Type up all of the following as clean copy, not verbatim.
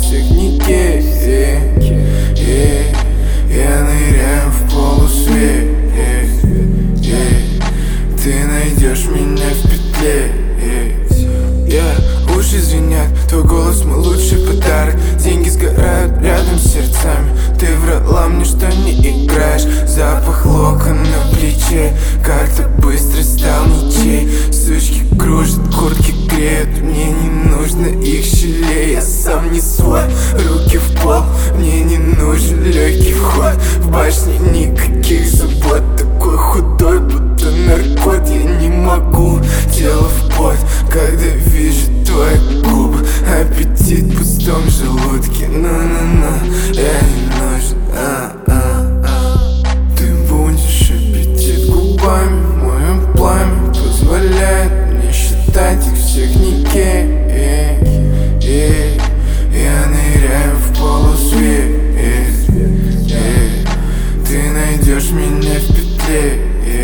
всех никей. Я ныряю в полусвет. Ты найдешь меня в петле. Уши звенят, твой голос мой лучший подарок. Деньги сгорают рядом с сердцами. Ты врала мне, что не играешь. Запах локон на плече, как-то быстро стал ничей. Сучки кружат, куртки греют, мне не нужно их щелей. Я сам не свой, руки в пол, мне не нужен легкий вход. В башне никаких забот, такой худой, будто наркот. Я не могу, тело в пот, когда вижу твои губы. Аппетит в пустом желудке, я не нужен. Ты будешь аппетит губами, мое пламя позволяет мне считать их всех никей. Я ныряю в полусвет. Ты найдешь меня в петле.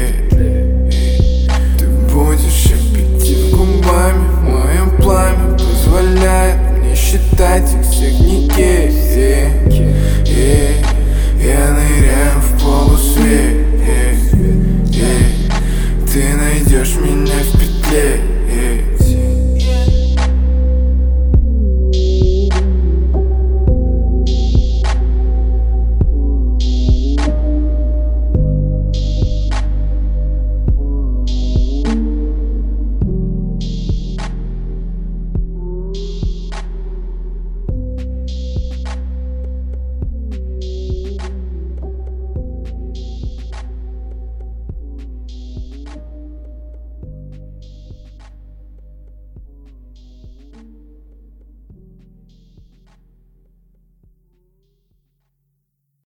Ты будешь аппетит губами, мое пламя позволяет мне считать их всех никей. Я ныряю в полусвет.